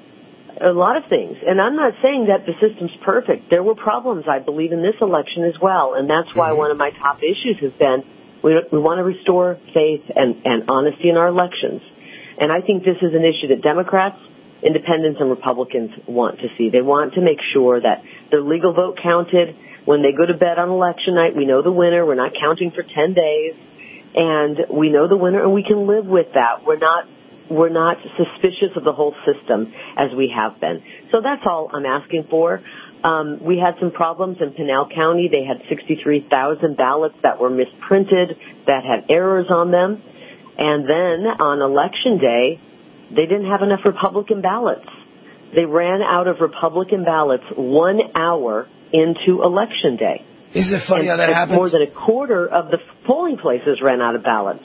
A lot of things. And I'm not saying that the system's perfect. There were problems, I believe, in this election as well. And that's why one of my top issues has been we want to restore faith and honesty in our elections. And I think this is an issue that Democrats, Independents, and Republicans want to see. They want to make sure that their legal vote counted. When they go to bed on election night, we know the winner. We're not counting for 10 days. And we know the winner, and we can live with that. We're not suspicious of the whole system as we have been. So that's all I'm asking for. We had some problems in Pinal County. They had 63,000 ballots that were misprinted, that had errors on them. And then on election day, they didn't have enough Republican ballots. They ran out of Republican ballots 1 hour into election day. Isn't it funny how that happens? More than a quarter of the polling places ran out of ballots.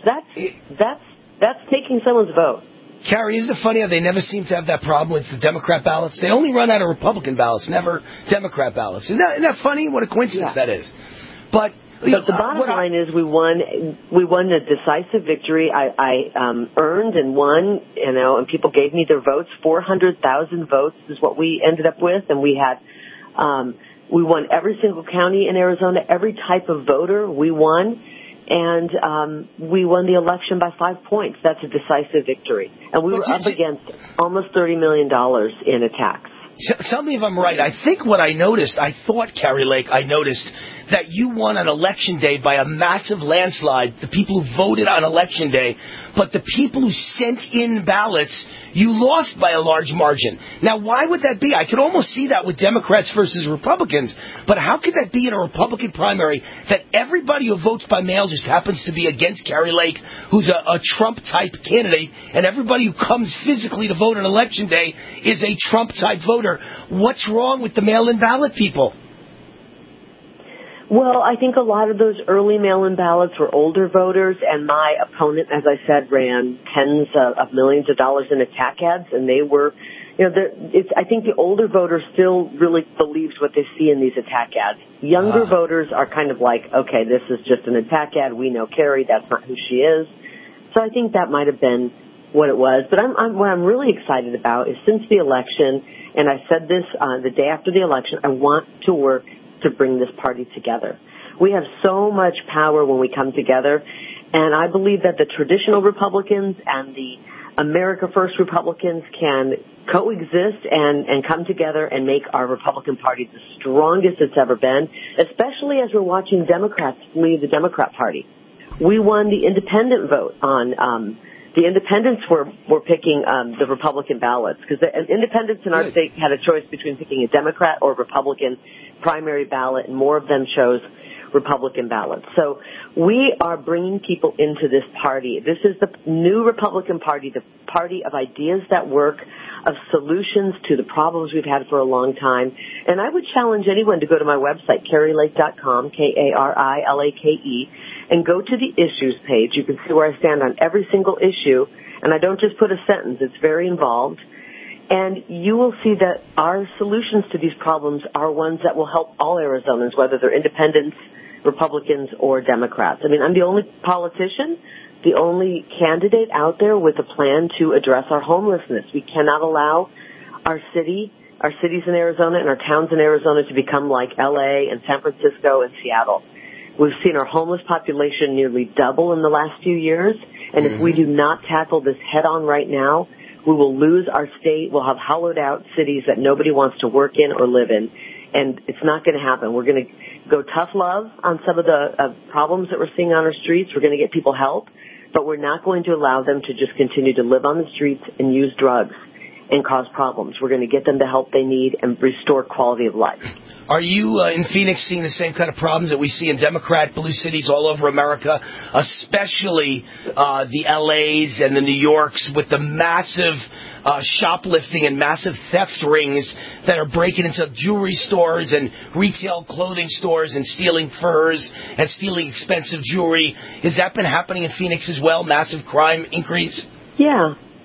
That's taking someone's vote. Carrie, isn't it funny how they never seem to have that problem with the Democrat ballots? They only run out of Republican ballots, never Democrat ballots. Isn't that funny? What a coincidence that is. But the bottom line is we won a decisive victory. I earned and won, and people gave me their votes. 400,000 votes is what we ended up with, and we had we won every single county in Arizona, every type of voter we won. And we won the election by 5 points. That's a decisive victory. And we were up against almost $30 million in attacks. Tell me if I'm right. I think what I noticed, Carrie Lake, I noticed that you won on Election Day by a massive landslide, the people who voted on Election Day, but the people who sent in ballots, you lost by a large margin. Now, why would that be? I could almost see that with Democrats versus Republicans, but how could that be in a Republican primary that everybody who votes by mail just happens to be against Carrie Lake, who's a Trump-type candidate, and everybody who comes physically to vote on Election Day is a Trump-type voter? What's wrong with the mail-in ballot people? Well, I think a lot of those early mail-in ballots were older voters, and my opponent, as I said, ran tens of millions of dollars in attack ads, and they were, I think the older voter still really believes what they see in these attack ads. Younger voters are kind of like, okay, this is just an attack ad. We know Carrie. That's not who she is. So I think that might have been what it was. But what I'm really excited about is since the election, and I said this the day after the election, I want to work to bring this party together. We have so much power when we come together, and I believe that the traditional Republicans and the America First Republicans can coexist and come together and make our Republican Party the strongest it's ever been, especially as we're watching Democrats flee the Democrat Party. We won the independent vote on the independents were picking the Republican ballots because the independents in our state had a choice between picking a Democrat or Republican primary ballot, and more of them chose Republican ballots. So we are bringing people into this party. This is the new Republican Party, the party of ideas that work, of solutions to the problems we've had for a long time. And I would challenge anyone to go to my website, KarrieLake.com, KARILAKE, and go to the issues page. You can see where I stand on every single issue, and I don't just put a sentence. It's very involved. And you will see that our solutions to these problems are ones that will help all Arizonans, whether they're independents, Republicans, or Democrats. I mean, I'm the only politician, the only candidate out there with a plan to address our homelessness. We cannot allow our cities in Arizona and our towns in Arizona to become like L.A. and San Francisco and Seattle. We've seen our homeless population nearly double in the last few years, and if we do not tackle this head-on right now, we will lose our state. We'll have hollowed-out cities that nobody wants to work in or live in, and it's not going to happen. We're going to go tough love on some of the problems that we're seeing on our streets. We're going to get people help, but we're not going to allow them to just continue to live on the streets and use drugs and cause problems. We're going to get them the help they need and restore quality of life. Are you in Phoenix seeing the same kind of problems that we see in Democrat blue cities all over America, especially the LAs and the New Yorks with the massive shoplifting and massive theft rings that are breaking into jewelry stores and retail clothing stores and stealing furs and stealing expensive jewelry? Has that been happening in Phoenix as well, massive crime increase? Yeah.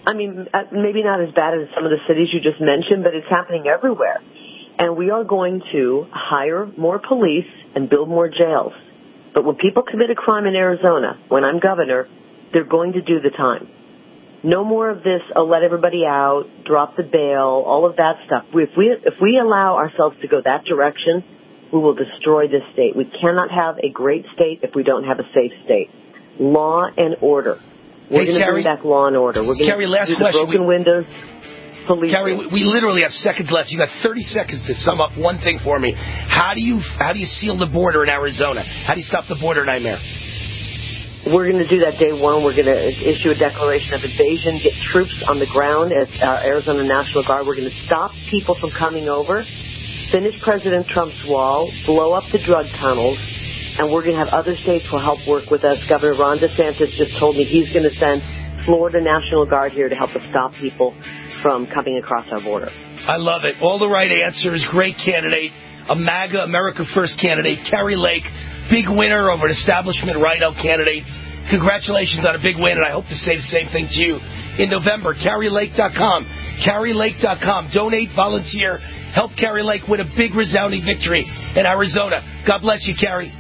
I mean, maybe not as bad as some of the cities you just mentioned, but it's happening everywhere. And we are going to hire more police and build more jails. But when people commit a crime in Arizona, when I'm governor, they're going to do the time. No more of this, let everybody out, drop the bail, all of that stuff. If we allow ourselves to go that direction, we will destroy this state. We cannot have a great state if we don't have a safe state. Law and order. We're going to bring back law and order. We're going to do the broken windows. Police. Carrie, we literally have seconds left. You got 30 seconds to sum up one thing for me. How do you seal the border in Arizona? How do you stop the border nightmare? We're going to do that day one. We're going to issue a declaration of invasion, get troops on the ground as Arizona National Guard. We're going to stop people from coming over, finish President Trump's wall, blow up the drug tunnels, and we're going to have other states will help work with us. Governor Ron DeSantis just told me he's going to send Florida National Guard here to help us stop people from coming across our border. I love it. All the right answers. Great candidate. A MAGA, America First candidate. Kari Lake, big winner over an establishment rhino candidate. Congratulations on a big win, and I hope to say the same thing to you in November. KariLake.com. KariLake.com. Donate, volunteer. Help Kari Lake win a big, resounding victory in Arizona. God bless you, Kari.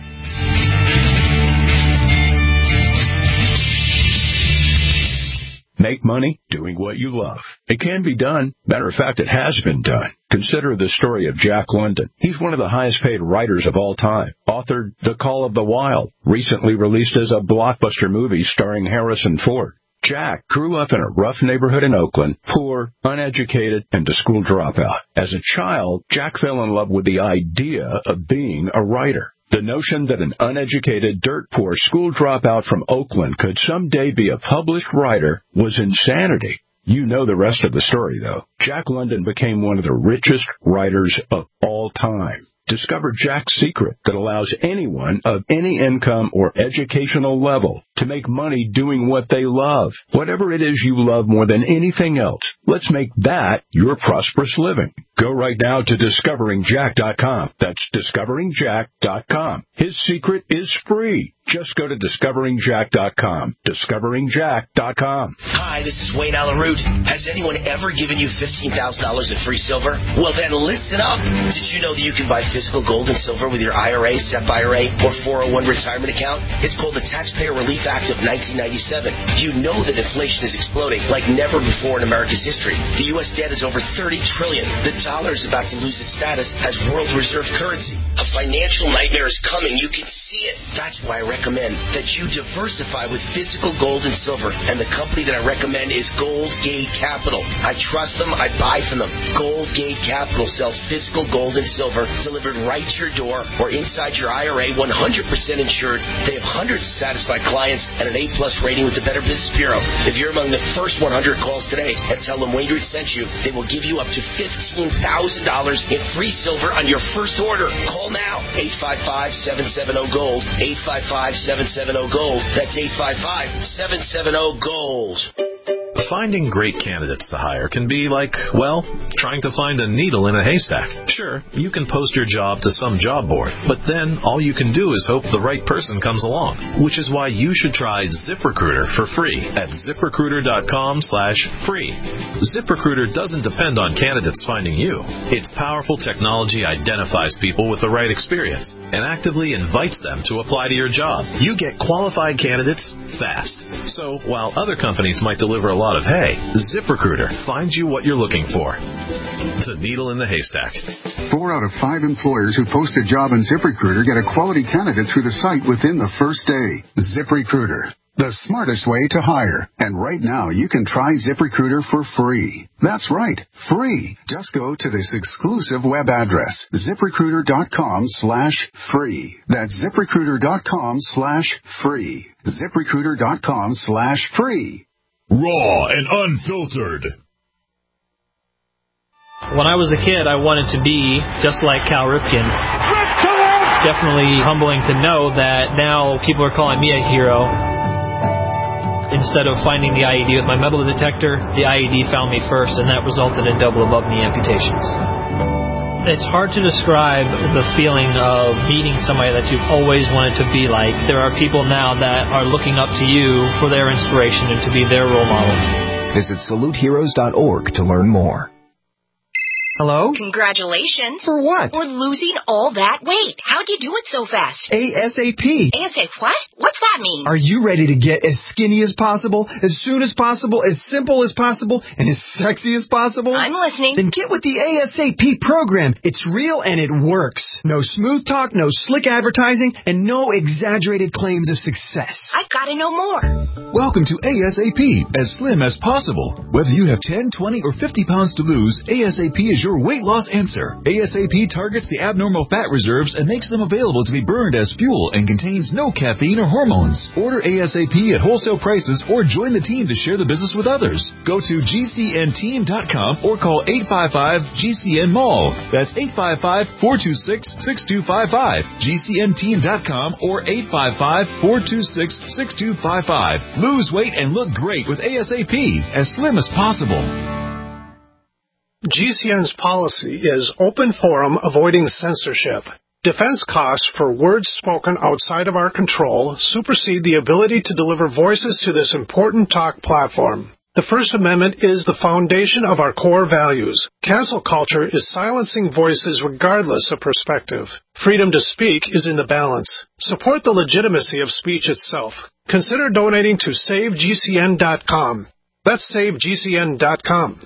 Make money doing what you love. It can be done. Matter of fact, it has been done. Consider the story of Jack London. He's one of the highest paid writers of all time. Authored The Call of the Wild, recently released as a blockbuster movie starring Harrison Ford. Jack grew up in a rough neighborhood in Oakland, poor, uneducated, and a school dropout. As a child, Jack fell in love with the idea of being a writer. The notion that an uneducated, dirt-poor school dropout from Oakland could someday be a published writer was insanity. You know the rest of the story, though. Jack London became one of the richest writers of all time. Discover Jack's secret that allows anyone of any income or educational level to make money doing what they love. Whatever it is you love more than anything else, let's make that your prosperous living. Go right now to DiscoveringJack.com. That's DiscoveringJack.com. His secret is free. Just go to DiscoveringJack.com. DiscoveringJack.com. Hi, this is Wayne Alaroot. Has anyone ever given you $15,000 in free silver? Well, then listen up. Did you know that you can buy physical gold and silver with your IRA, SEP IRA, or 401 retirement account? It's called the Taxpayer Relief Act of 1997. You know that inflation is exploding like never before in America's history. The U.S. debt is over $30 trillion. The dollar is about to lose its status as world reserve currency. A financial nightmare is coming. You can see it. That's why I recommend that you diversify with physical gold and silver. And the company that I recommend is Gold Gate Capital. I trust them. I buy from them. Gold Gate Capital sells physical gold and silver delivered right to your door or inside your IRA, 100% insured. They have hundreds of satisfied clients and an A-plus rating with the Better Business Bureau. If you're among the first 100 calls today and tell them Wayne Root sent you, they will give you up to $15,000 in free silver on your first order. Call now. 855-770-GOLD. 855-770-GOLD. That's 855-770-GOLD. Finding great candidates to hire can be like, well, trying to find a needle in a haystack. Sure, you can post your job to some job board, but then all you can do is hope the right person comes along, which is why you should try ZipRecruiter for free at ZipRecruiter.com/free. ZipRecruiter doesn't depend on candidates finding you. Its powerful technology identifies people with the right experience and actively invites them to apply to your job. You get qualified candidates fast. So while other companies might deliver a lot of hay, ZipRecruiter finds you what you're looking for. The needle in the haystack. 4 out of 5 employers who post a job on ZipRecruiter get a quality candidate through the site within the first day. ZipRecruiter, the smartest way to hire. And right now, you can try ZipRecruiter for free. That's right, free. Just go to this exclusive web address, ZipRecruiter.com/free. That's ZipRecruiter.com/free. ZipRecruiter.com/free. Raw and unfiltered. When I was a kid, I wanted to be just like Cal Ripken. It's definitely humbling to know that now people are calling me a hero. Instead of finding the IED with my metal detector, the IED found me first, and that resulted in double above-knee amputations. It's hard to describe the feeling of meeting somebody that you've always wanted to be like. There are people now that are looking up to you for their inspiration and to be their role model. Visit SaluteHeroes.org to learn more. Hello? Congratulations. For what? For losing all that weight. How'd you do it so fast? ASAP. ASAP what? What's that mean? Are you ready to get as skinny as possible, as soon as possible, as simple as possible, and as sexy as possible? I'm listening. Then get with the ASAP program. It's real and it works. No smooth talk, no slick advertising, and no exaggerated claims of success. I've got to know more. Welcome to ASAP, as slim as possible. Whether you have 10, 20, or 50 pounds to lose, ASAP is your weight loss answer. ASAP targets the abnormal fat reserves and makes them available to be burned as fuel and contains no caffeine or hormones. Order ASAP at wholesale prices or join the team to share the business with others. Go to GCNteam.com or call 855-GCN-MALL. That's 855-426-6255. GCNteam.com or 855-426-6255. Lose weight and look great with ASAP, as slim as possible. GCN's policy is open forum avoiding censorship. Defense costs for words spoken outside of our control supersede the ability to deliver voices to this important talk platform. The First Amendment is the foundation of our core values. Cancel culture is silencing voices regardless of perspective. Freedom to speak is in the balance. Support the legitimacy of speech itself. Consider donating to SaveGCN.com. That's SaveGCN.com.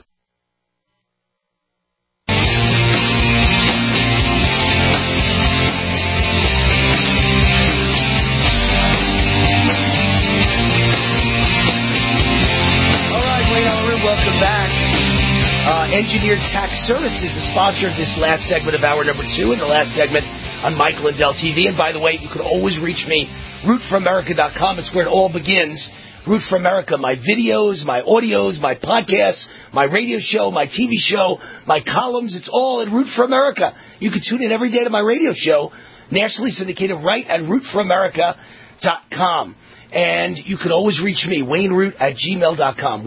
Welcome back. Engineered Tax Services, the sponsor of this last segment of hour number 2 and the last segment on Mike Lindell TV. And by the way, you can always reach me, rootforamerica.com. It's where it all begins. Root for America, my videos, my audios, my podcasts, my radio show, my TV show, my columns. It's all at Root for America. You can tune in every day to my radio show, nationally syndicated right at rootforamerica.com. And you can always reach me, WayneRoot@gmail.com.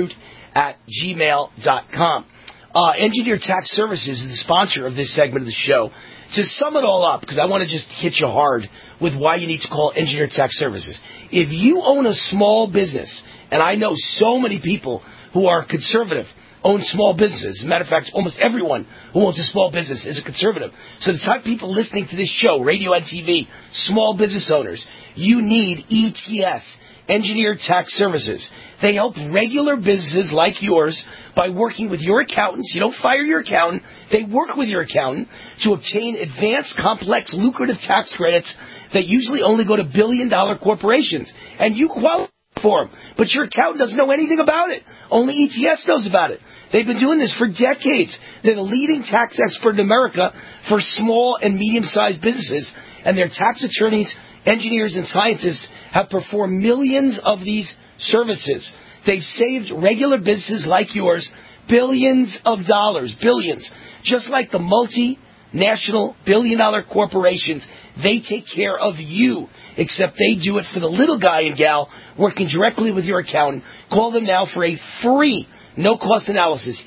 WayneRoot@gmail.com. Engineered Tax Services is the sponsor of this segment of the show. To sum it all up, because I want to just hit you hard with why you need to call Engineered Tax Services. If you own a small business, and I know so many people who are conservative own small businesses. As a matter of fact, almost everyone who owns a small business is a conservative. So the type of people listening to this show, radio and TV, small business owners, you need ETS, Engineered Tax Services. They help regular businesses like yours by working with your accountants. You don't fire your accountant. They work with your accountant to obtain advanced, complex, lucrative tax credits that usually only go to billion-dollar corporations. And you qualify for them. But your accountant doesn't know anything about it. Only ETS knows about it. They've been doing this for decades. They're the leading tax expert in America for small and medium-sized businesses. And their tax attorneys, engineers, and scientists have performed millions of these services. They've saved regular businesses like yours billions of dollars, billions. Just like the multinational billion-dollar corporations, they take care of you, except they do it for the little guy and gal working directly with your accountant. Call them now for a free, no-cost analysis.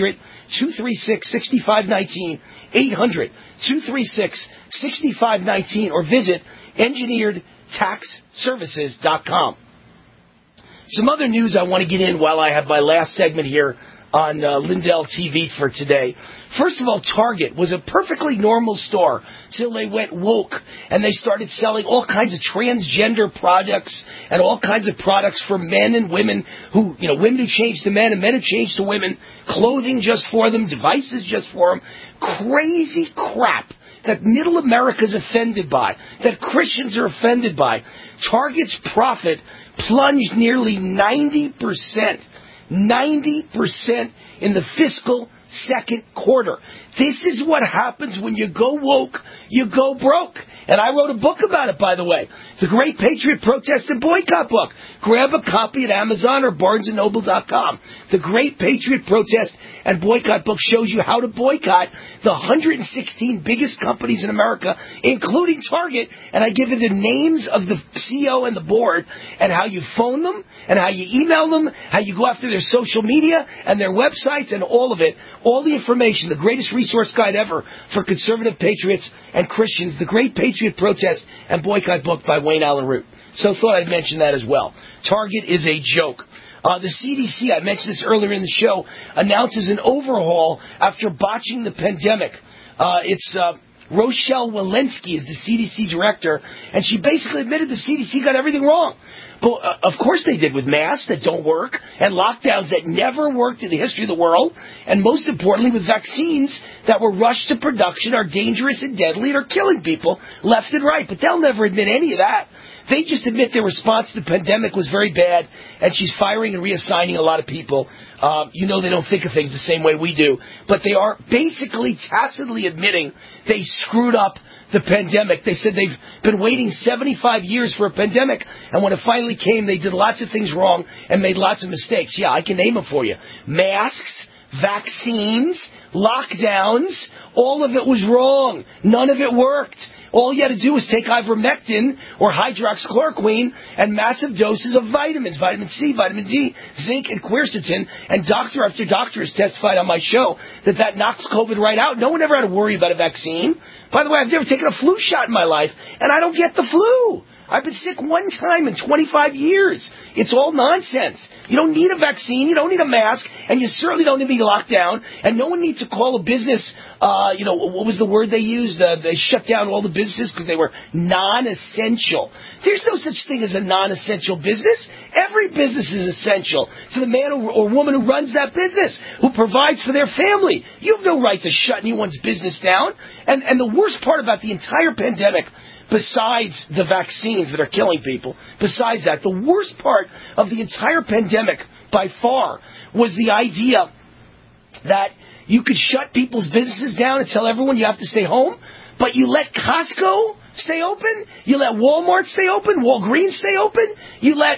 800-236-6519, 800-236-6519, or visit engineeredtaxservices.com. Some other news I want to get in while I have my last segment here on Lindell TV for today. First of all, Target was a perfectly normal store till they went woke and they started selling all kinds of transgender products and all kinds of products for men and women who, women who change to men and men who change to women, clothing just for them, devices just for them. Crazy crap that middle America's offended by, that Christians are offended by. Target's profit plunged nearly 90% in the fiscal second quarter. This is what happens when you go woke, you go broke. And I wrote a book about it, by the way. The Great Patriot Protest and Boycott book. Grab a copy at Amazon or BarnesandNoble.com. The Great Patriot Protest and Boycott book shows you how to boycott the 116 biggest companies in America, including Target. And I give you the names of the CEO and the board and how you phone them and how you email them, how you go after their social media and their websites and all of it. All the information, the greatest resource guide ever for conservative patriots and Christians, The Great Patriot Protest and Boycott book by Wayne Allen Root. So thought I'd mention that as well. Target is a joke. The CDC, I mentioned this earlier in the show, announces an overhaul after botching the pandemic. It's Rochelle Walensky is the CDC director, and she basically admitted the CDC got everything wrong. But of course they did, with masks that don't work and lockdowns that never worked in the history of the world, and most importantly with vaccines that were rushed to production, are dangerous and deadly and are killing people left and right. But they'll never admit any of that. They just admit their response to the pandemic was very bad, and she's firing and reassigning a lot of people. They don't think of things the same way we do, but they are basically tacitly admitting they screwed up the pandemic. They said they've been waiting 75 years for a pandemic, and when it finally came, they did lots of things wrong and made lots of mistakes. Yeah, I can name them for you. Masks, vaccines, lockdowns, all of it was wrong. None of it worked. All you had to do was take ivermectin or hydroxychloroquine and massive doses of vitamins, vitamin C, vitamin D, zinc, and quercetin. And doctor after doctor has testified on my show that knocks COVID right out. No one ever had to worry about a vaccine. By the way, I've never taken a flu shot in my life, and I don't get the flu. I've been sick one time in 25 years. It's all nonsense. You don't need a vaccine, you don't need a mask, and you certainly don't need to be locked down, and no one needs to call a business, what was the word they used? They shut down all the businesses because they were non-essential. There's no such thing as a non-essential business. Every business is essential to the man or woman who runs that business, who provides for their family. You have no right to shut anyone's business down. And the worst part about the entire pandemic, besides the vaccines that are killing people, besides that, the worst part of the entire pandemic by far was the idea that you could shut people's businesses down and tell everyone you have to stay home, but you let Costco stay open, you let Walmart stay open, Walgreens stay open, you let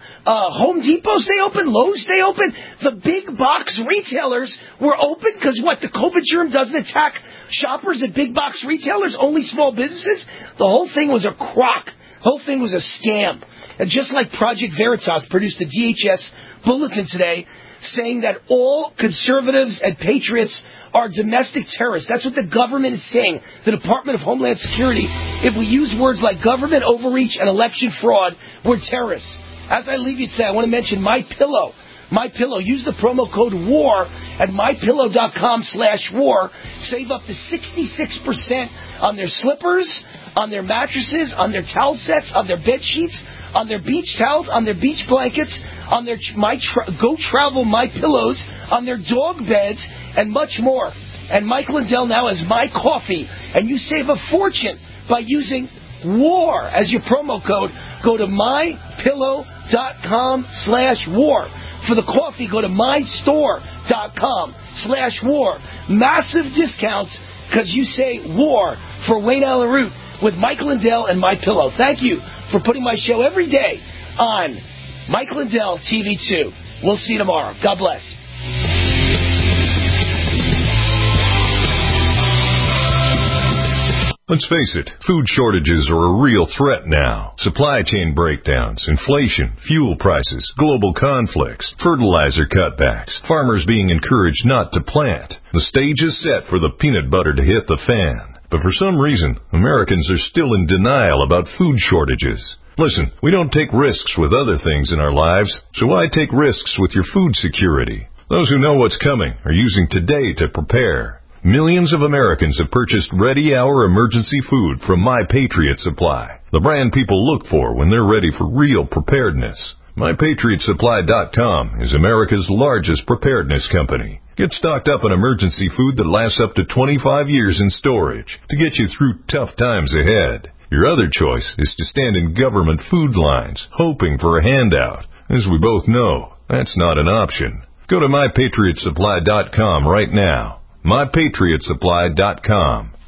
Home Depot stay open, Lowe's stay open. The big box retailers were open because the COVID germ doesn't attack shoppers at big box retailers, only small businesses. The whole thing was a crock. The whole thing was a scam. And just like Project Veritas produced a DHS bulletin today saying that all conservatives and patriots are domestic terrorists. That's what the government is saying, the Department of Homeland Security. If we use words like government overreach and election fraud, we're terrorists. As I leave you today, I want to mention MyPillow. MyPillow. Use the promo code WAR at mypillow.com/war. Save up to 66% on their slippers, on their mattresses, on their towel sets, on their bed sheets, on their beach towels, on their beach blankets, on their Go Travel MyPillows, on their dog beds, and much more. And Mike Lindell now has My Coffee, and you save a fortune by using WAR as your promo code. Go to mypillow.com/war. For the coffee, go to mystore.com/war. Massive discounts because you say WAR for Wayne Allen Root with Mike Lindell and MyPillow. Thank you for putting my show every day on Mike Lindell TV2. We'll see you tomorrow. God bless. Let's face it, food shortages are a real threat now. Supply chain breakdowns, inflation, fuel prices, global conflicts, fertilizer cutbacks, farmers being encouraged not to plant. The stage is set for the peanut butter to hit the fan. But for some reason, Americans are still in denial about food shortages. Listen, we don't take risks with other things in our lives, so why take risks with your food security? Those who know what's coming are using today to prepare. Millions of Americans have purchased ready-hour emergency food from My Patriot Supply, the brand people look for when they're ready for real preparedness. MyPatriotSupply.com is America's largest preparedness company. Get stocked up on emergency food that lasts up to 25 years in storage to get you through tough times ahead. Your other choice is to stand in government food lines, hoping for a handout. As we both know, that's not an option. Go to MyPatriotSupply.com right now. MyPatriotSupply.com.